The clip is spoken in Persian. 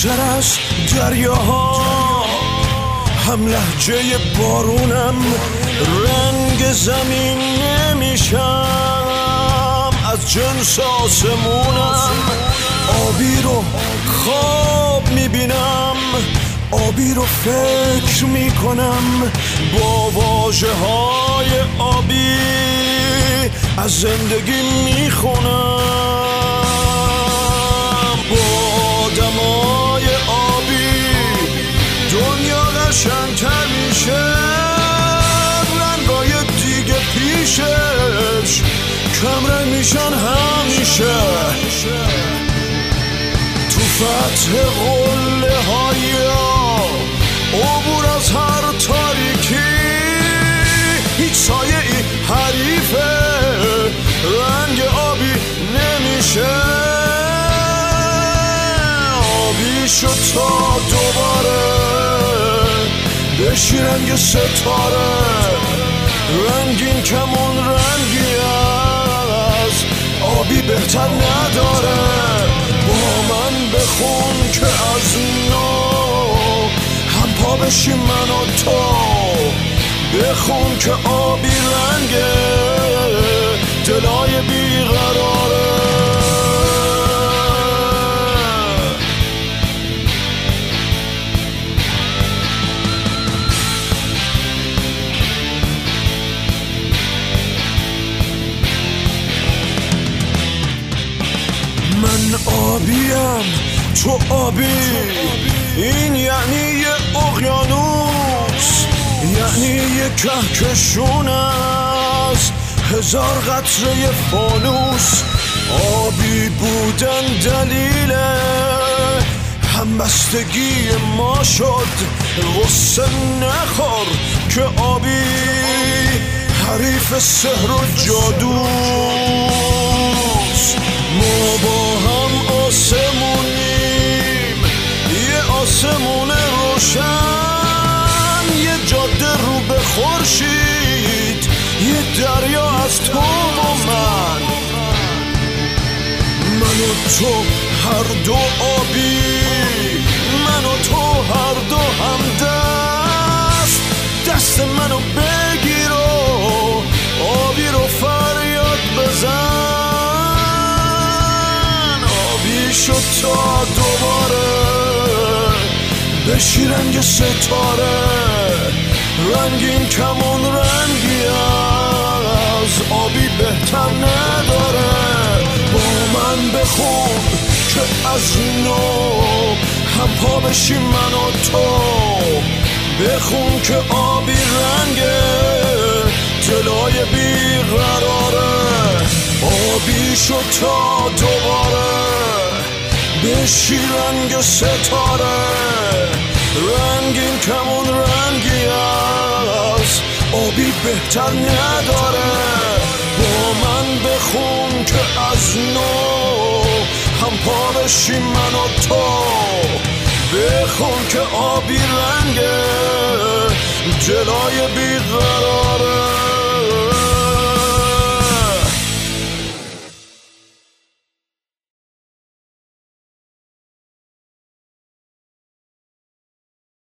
بیشتر از دریاها، هم لهجه بارونم، رنگ زمین نمیشم، از جنس آسمونم. آبی رو خواب میبینم، آبی رو فکر میکنم، با واژه های آبی از زندگی میخونم. با آدمای آبی دنیا قشنگ‌تر میشه، رنگای دیگه پیشش کمرنگ میشن همیشه. تو فتح قله های عبور از هر تاریکی، هیچ سایه ای حریفه رنگ آبی نمیشه. آبی شد تا دوباره بشی رنگ ستاره، رنگین کمون رنگی از آبی بهتر نداره. با من بخون که از نو هم پا بشیم من و تو، بخون که آبی رنگه دلای بیقراره. من آبیم تو آبی، این یعنی یه اقیانوس، یعنی یه کهکشون از هزار قطره فانوس. آبی بودن دلیل همبستگی ما شد، غصه نخور که آبی حریف سحر و جادوست. ما با هم آسمونیم، یه آسمون روشن، یه جاده رو به خورشید، یه دریا از تو و من. من و تو هر دو آبی، من و تو هر دو همدست، دست منو بگیر و آبی رو فریاد بزن. آبی شد تا دوباره بشی رنگ ستاره، رنگین کمون رنگی از آبی بهتر نداره. با من بخون که از نو هم پا بشیم من و تو، بخون که آبی رنگه دلای بیقراره. آبی شد تا دوباره بشی رنگ ستاره، رنگین کمون رنگی از آبی بهتر نداره. با من بخون که از نو هم پا بشیم من و تو، بخون که آبی رنگه جلای بیقراره.